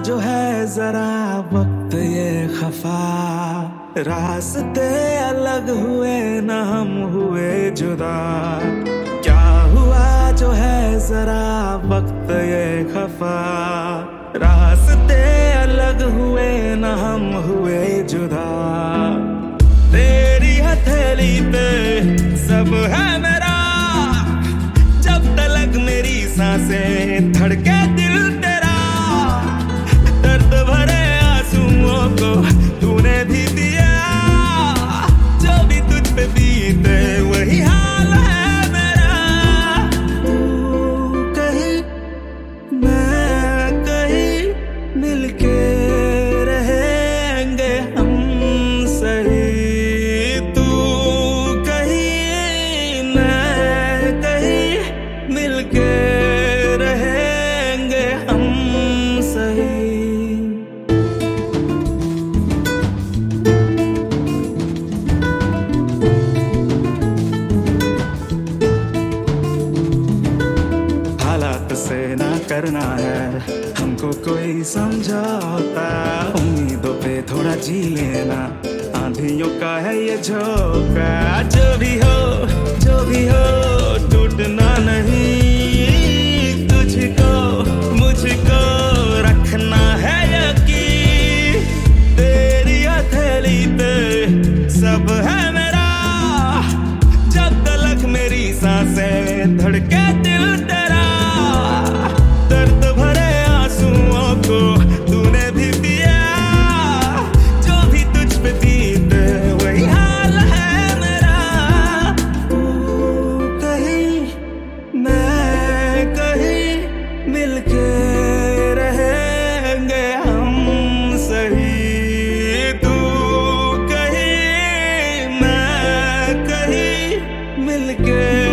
जो है जरा वक्त ये खफा, रास्ते अलग हुए न हम हुए जुदा। क्या हुआ जो है जरा वक्त ये खफा, रास्ते अलग हुए न हम हुए जुदा। तेरी हथेली पे सब है मेरा, जब तलक मेरी सांसें धड़के दिल तेरा। दर्द भरे आंसुओं को तूने भी दिया, जो भी तुझ पे बीते वही हाल है मेरा। तू कहीं मैं कहीं मिलके रहेंगे हम सही। तू कहीं मैं कहीं मिलके रहेंगे हम सही। हालात से ना करना है हमको कोई समझौता, उम्मीदों पे थोड़ा जी लेना, आंधियों का है ये झोंका। जो भी हो टूटना नहीं, तुझको मुझको रखना है यकीन। तेरी हथेली पे सब है मेरा, जब तलक मेरी सांसें धड़के दिल तेरा। दर्द भरे आंसुओं को तूने भी पिया, जो भी तुझ पे बीते वही हाल है मेरा। तू कहीं मैं कहीं मिलके रहेंगे हम सही। तू कहीं मैं कहीं मिलके